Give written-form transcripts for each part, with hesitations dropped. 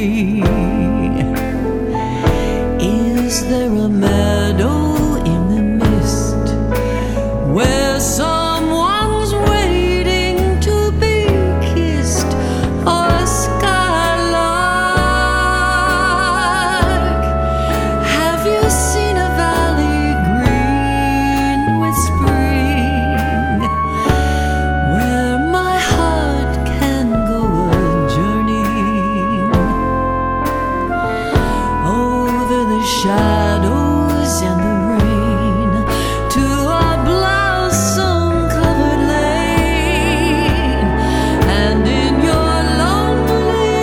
me. Is there a meadow in the mist where someone's waiting to be kissed, or a skylark? Have you seen a valley green with spring, where my heart can go a journeying over the shadows and the rain to a blossom-covered lane? And in your lonely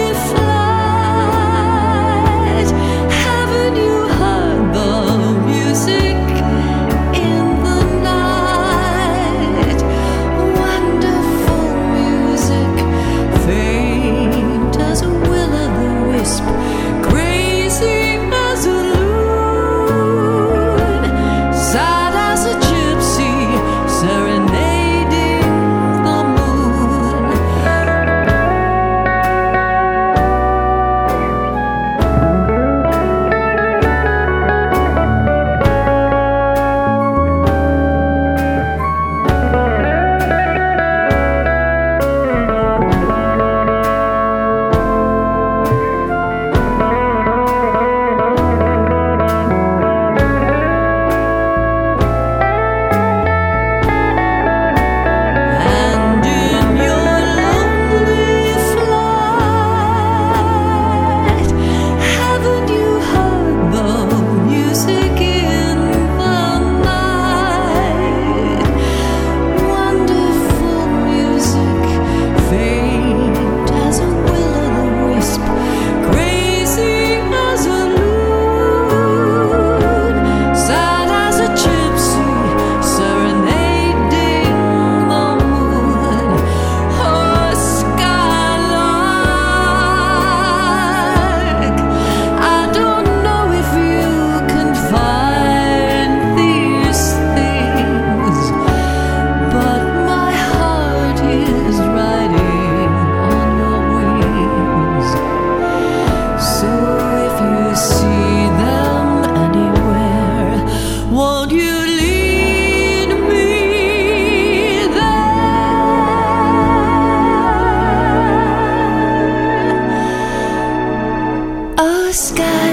flight, haven't you heard the music in the night? Wonderful music, faint as a will-o'-the-wisp, crazy as a loon, sad as a gypsy serenading the moon. And in your lonely flight, haven't you heard the music in the night? Wonderful music, faint as a will-o'-the-wisp, crazy as a loon, sad as a gypsy serenading the moon, or a skylark. I don't know if you can find these things, but my heart is riding on your wings. So if you see them anywhere, won't you lead me there? Oh, sky.